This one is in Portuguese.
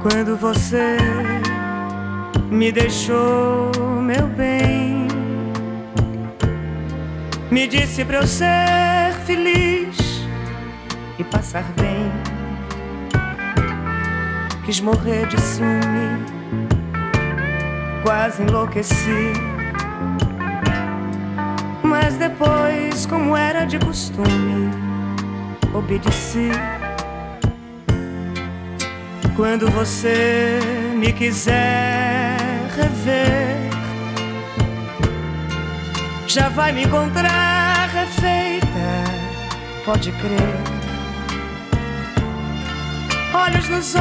Quando você me deixou, meu bem, me disse pra eu ser feliz e passar bem. Quis morrer de ciúme, quase enlouqueci. Mas depois, como era de costume, obedeci. Quando você me quiser rever, já vai me encontrar refeita, pode crer. Olhos nos